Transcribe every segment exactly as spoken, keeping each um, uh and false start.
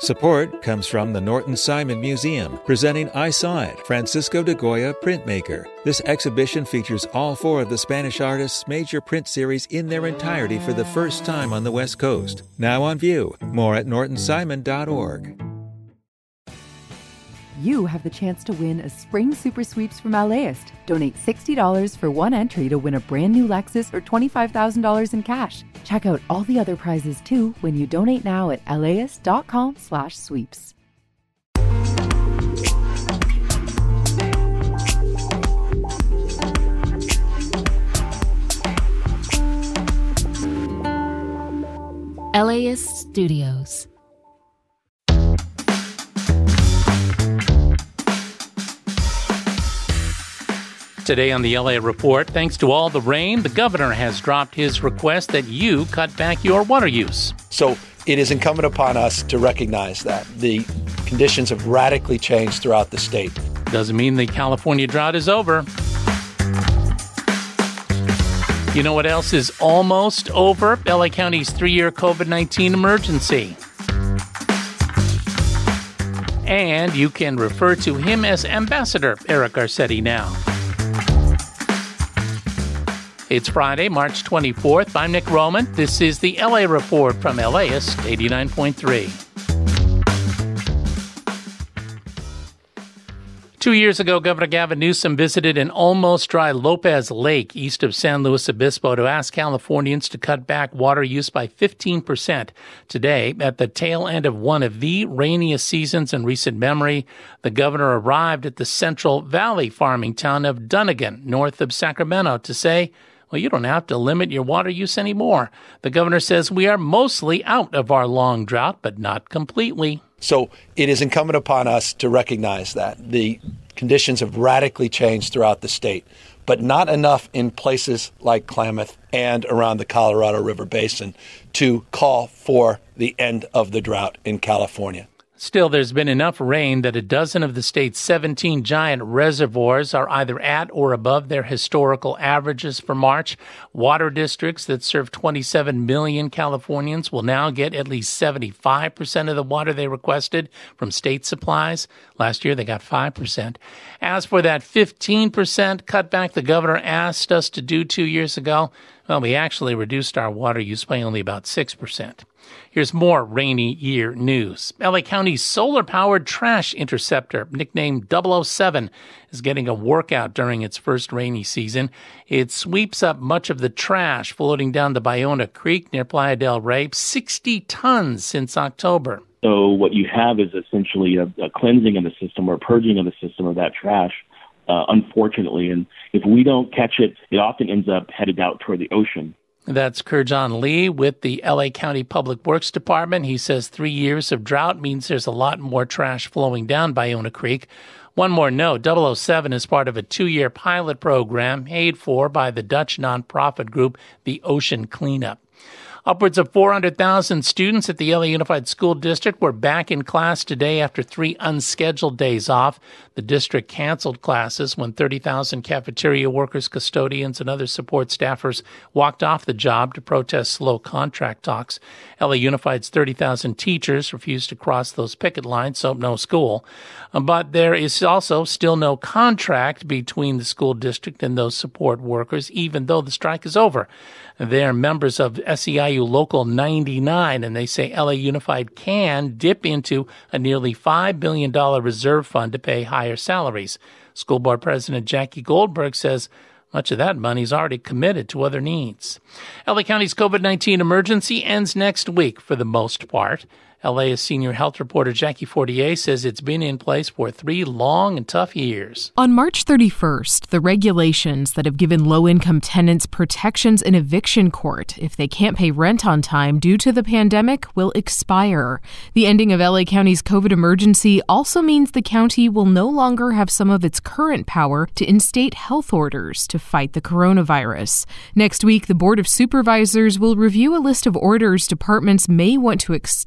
Support comes from the Norton Simon Museum, presenting I Saw It, Francisco de Goya Printmaker. This exhibition features all four of the Spanish artist's major print series in their entirety for the first time on the West Coast. Now on view. More at norton simon dot org. You have the chance to win a Spring Super Sweeps from LAist. Donate sixty dollars for one entry to win a brand new Lexus or twenty-five thousand dollars in cash. Check out all the other prizes too when you donate now at laist.com slash sweeps. LAist Studios. Today on the L A Report, thanks to all the rain, the governor has dropped his request that you cut back your water use. So it is incumbent upon us to recognize that the conditions have radically changed throughout the state. Doesn't mean the California drought is over. You know what else is almost over? L A County's three-year covid nineteen emergency. And you can refer to him as Ambassador Eric Garcetti now. It's Friday, March twenty-fourth. I'm Nick Roman. This is the L A Report from LAist eighty-nine point three. Two years ago, Governor Gavin Newsom visited an almost dry Lopez Lake east of San Luis Obispo to ask Californians to cut back water use by fifteen percent. Today, at the tail end of one of the rainiest seasons in recent memory, the governor arrived at the Central Valley farming town of Dunnigan, north of Sacramento, to say, well, you don't have to limit your water use anymore. The governor says we are mostly out of our long drought, but not completely. So it is incumbent upon us to recognize that the conditions have radically changed throughout the state, but not enough in places like Klamath and around the Colorado River Basin to call for the end of the drought in California. Still, there's been enough rain that a dozen of the state's seventeen giant reservoirs are either at or above their historical averages for March. Water districts that serve twenty-seven million Californians will now get at least seventy-five percent of the water they requested from state supplies. Last year, they got five percent. As for that fifteen percent cutback the governor asked us to do two years ago, well, we actually reduced our water use by only about six percent. Here's more rainy year news. L A County's solar-powered trash interceptor, nicknamed double oh seven, is getting a workout during its first rainy season. It sweeps up much of the trash floating down the Bayona Creek near Playa del Rey, sixty tons since October. So what you have is essentially a, a cleansing of the system or purging of the system of that trash, uh, unfortunately. And if we don't catch it, it often ends up headed out toward the ocean. That's Kurjan Lee with the L A County Public Works Department. He says three years of drought means there's a lot more trash flowing down Bayona Creek. One more note, double oh seven is part of a two-year pilot program paid for by the Dutch nonprofit group, the Ocean Cleanup. Upwards of four hundred thousand students at the L A Unified School District were back in class today after three unscheduled days off. The district canceled classes when thirty thousand cafeteria workers, custodians, and other support staffers walked off the job to protest slow contract talks. L A Unified's thirty thousand teachers refused to cross those picket lines, so no school. But there is also still no contract between the school district and those support workers, even though the strike is over. They're members of S E I U Local ninety-nine, and they say L A Unified can dip into a nearly five billion dollars reserve fund to pay higher salaries. School Board President Jackie Goldberg says much of that money is already committed to other needs. L A County's covid nineteen emergency ends next week for the most part. L A's senior health reporter Jackie Fortier says it's been in place for three long and tough years. On March thirty-first, the regulations that have given low-income tenants protections in eviction court if they can't pay rent on time due to the pandemic will expire. The ending of L A County's COVID emergency also means the county will no longer have some of its current power to instate health orders to fight the coronavirus. Next week, the Board of Supervisors will review a list of orders departments may want to extend.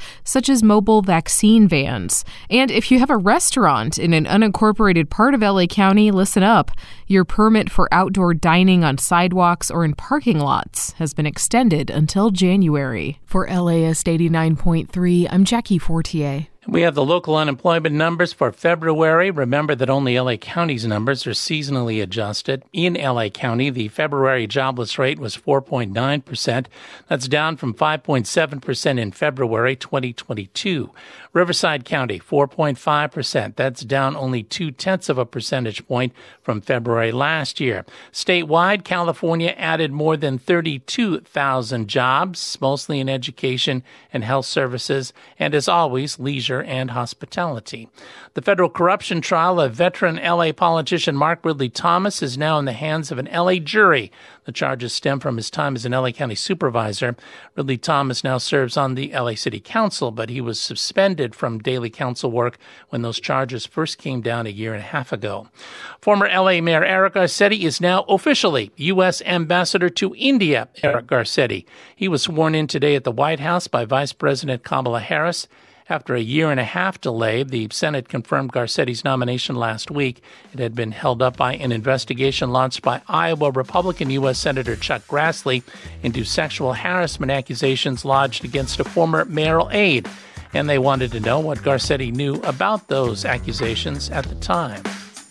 such as mobile vaccine vans. And if you have a restaurant in an unincorporated part of L A County, listen up. Your permit for outdoor dining on sidewalks or in parking lots has been extended until January. For L A S eighty-nine point three, I'm Jackie Fortier. We have the local unemployment numbers for February. Remember that only L A County's numbers are seasonally adjusted. In L A County, the February jobless rate was four point nine percent. That's down from five point seven percent in February twenty twenty-two. Riverside County, four point five percent. That's down only two-tenths of a percentage point from February last year. Statewide, California added more than thirty-two thousand jobs, mostly in education and health services, and as always, leisure and hospitality. The federal corruption trial of veteran L A politician Mark Ridley Thomas is now in the hands of an L A jury. The charges stem from his time as an L A County supervisor. Ridley Thomas now serves on the L A City Council, but he was suspended from daily council work when those charges first came down a year and a half ago. Former L A Mayor Eric Garcetti is now officially U S Ambassador to India. Eric Garcetti. He was sworn in today at the White House by Vice President Kamala Harris. After a year and a half delay, the Senate confirmed Garcetti's nomination last week. It had been held up by an investigation launched by Iowa Republican U S Senator Chuck Grassley into sexual harassment accusations lodged against a former mayoral aide. And they wanted to know what Garcetti knew about those accusations at the time.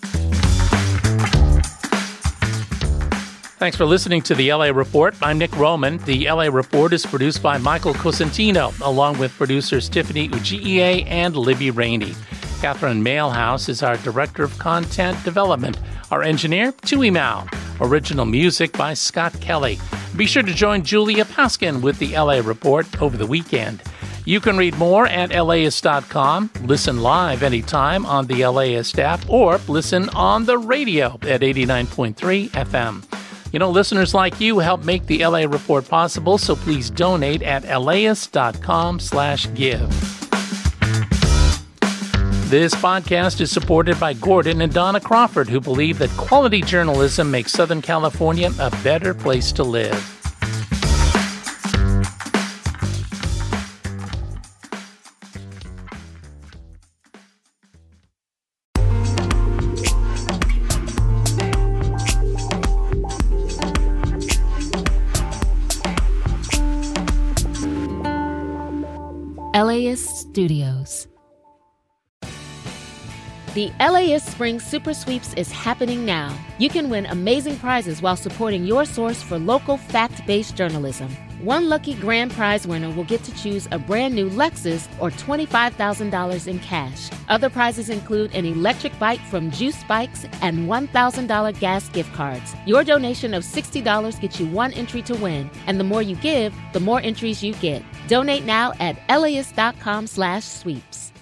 Thanks for listening to the L A Report. I'm Nick Roman. The L A Report is produced by Michael Cosentino, along with producers Tiffany Ugie and Libby Rainey. Catherine Mailhouse is our Director of Content Development. Our engineer, Tui Mao. Original music by Scott Kelly. Be sure to join Julia Paskin with the L A Report over the weekend. You can read more at L Aist dot com, listen live anytime on the L A ist app, or listen on the radio at eighty-nine point three F M. You know, listeners like you help make the L A Report possible, so please donate at L A ist dot com slash give. This podcast is supported by Gordon and Donna Crawford, who believe that quality journalism makes Southern California a better place to live. LAist Studios. The LAist Spring Super Sweeps is happening now. You can win amazing prizes while supporting your source for local fact-based journalism. One lucky grand prize winner will get to choose a brand new Lexus or twenty-five thousand dollars in cash. Other prizes include an electric bike from Juice Bikes and one thousand dollars gas gift cards. Your donation of sixty dollars gets you one entry to win, and the more you give, the more entries you get. Donate now at L A ist dot com slash sweeps.